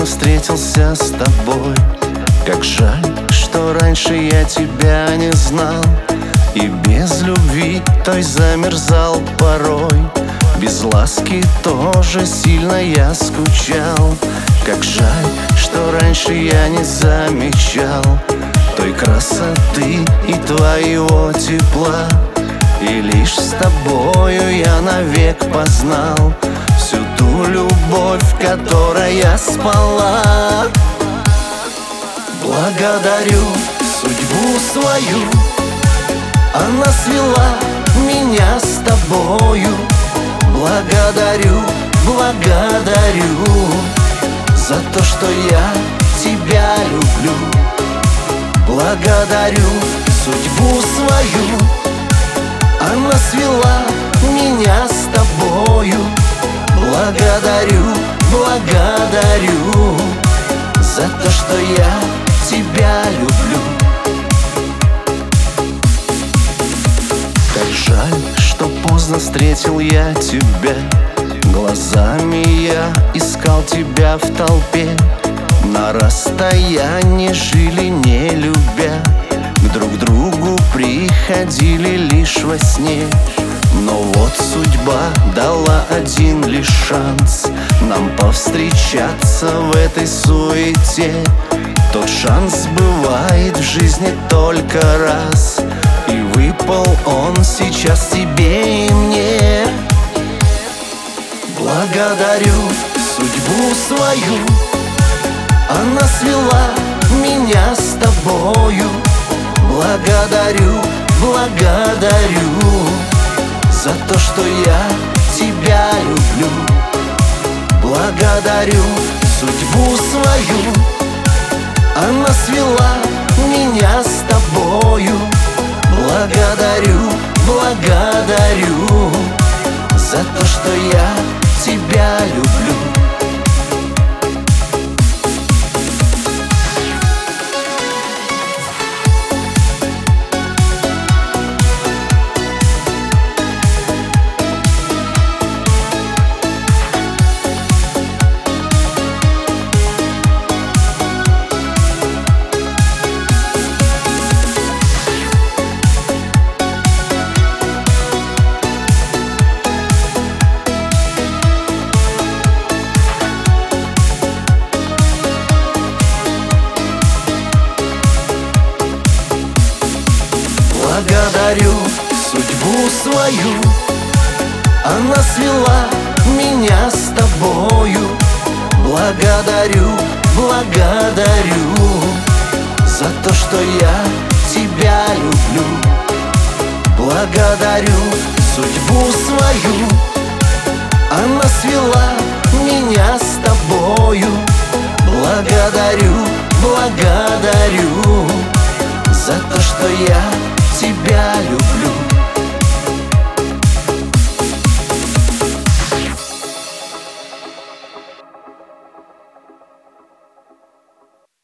поздно встретился с тобой. Как жаль, что раньше я тебя не знал, и без любви той замерзал порой. Без ласки тоже сильно я скучал. Как жаль, что раньше я не замечал той красоты и твоего тепла. И лишь с тобою я навек познал всю ту любовь, в которой я спала. Благодарю судьбу свою, она свела меня с тобою. Благодарю, благодарю за то, что я тебя люблю. Благодарю судьбу свою, она свела меня с тобою. Благодарю, благодарю за то, что я тебя люблю. Как жаль, что поздно встретил я тебя. Глазами я искал тебя в толпе. На расстоянии жили, не любя, к друг другу приходили лишь во сне. Но вот судьба дала один лишь шанс нам повстречаться в этой суете. Тот шанс бывает в жизни только раз, и выпал он сейчас тебе и мне. Благодарю судьбу свою, она свела меня с тобою. Благодарю, благодарю за то, что я тебя люблю. Благодарю судьбу свою, она свела меня с тобою. Благодарю, благодарю за то, что я тебя люблю. Благодарю судьбу свою, она свела меня с тобою. Благодарю, благодарю за то, что я тебя люблю. Благодарю судьбу свою, она свела меня с тобою. Благодарю, благодарю за то, что я тебя люблю.